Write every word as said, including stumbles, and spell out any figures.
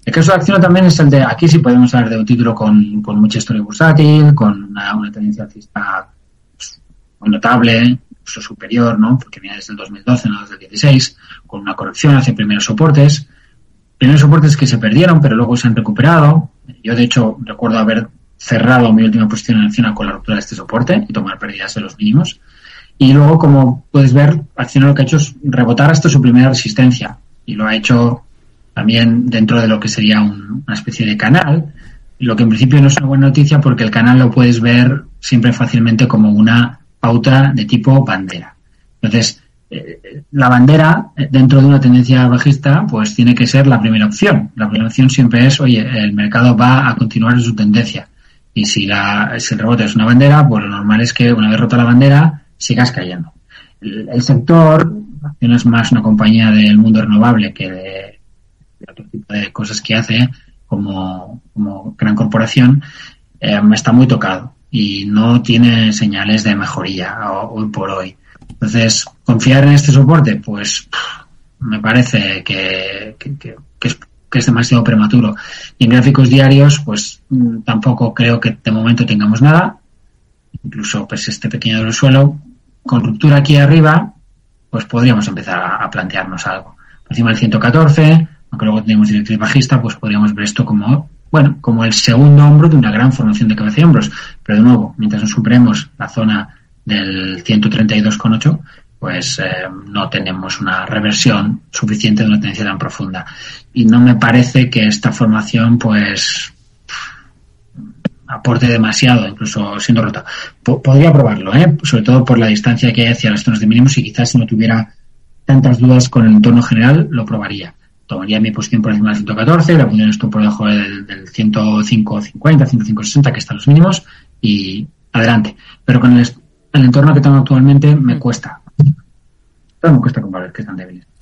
El caso de Acciona también es el de, aquí sí podemos hablar de un título con, con mucha historia bursátil, con una, una tendencia alcista pues, muy notable, incluso superior, ¿no? Porque viene desde el dos mil doce, no desde el dieciséis, con una corrección hacia primeros soportes. Primeros soportes que se perdieron, pero luego se han recuperado. Yo, de hecho, recuerdo haber cerrado mi última posición en Acciona con la ruptura de este soporte y tomar pérdidas de los mínimos. Y luego, como puedes ver, Acciona lo que ha hecho es rebotar hasta su primera resistencia. Y lo ha hecho también dentro de lo que sería un, una especie de canal, lo que en principio no es una buena noticia porque el canal lo puedes ver siempre fácilmente como una pauta de tipo bandera. Entonces, eh, la bandera dentro de una tendencia bajista pues tiene que ser la primera opción. La primera opción siempre es, oye, el mercado va a continuar en su tendencia. Y si, la, si el rebote es una bandera, pues lo normal es que una vez rota la bandera, sigas cayendo. El, el sector, Acciona es más una compañía del mundo renovable que de, de otro tipo de cosas que hace como, como gran corporación, eh, está muy tocado y no tiene señales de mejoría hoy por hoy. Entonces, confiar en este soporte, pues me parece que, que, que, que, es, que es demasiado prematuro. Y en gráficos diarios, pues tampoco creo que de momento tengamos nada. Incluso pues este pequeño del suelo, con ruptura aquí arriba, pues podríamos empezar a, a plantearnos algo. Por encima del ciento catorce, aunque luego tenemos directriz bajista, pues podríamos ver esto como, bueno, como el segundo hombro de una gran formación de cabeza y hombros. Pero de nuevo, mientras no superemos la zona del ciento treinta y dos coma ocho, pues eh, no tenemos una reversión suficiente de una tendencia tan profunda. Y no me parece que esta formación, pues, aporte demasiado, incluso siendo rota. P- podría probarlo, ¿eh? Sobre todo por la distancia que hay hacia las zonas de mínimos y quizás si no tuviera tantas dudas con el entorno general, lo probaría. Tomaría mi posición por encima del ciento catorce, la pondría esto por debajo del, del ciento cinco cincuenta, ciento cinco sesenta, que están los mínimos, y adelante. Pero con el, el entorno que tengo actualmente me cuesta. Pero me cuesta comprobar que están débiles.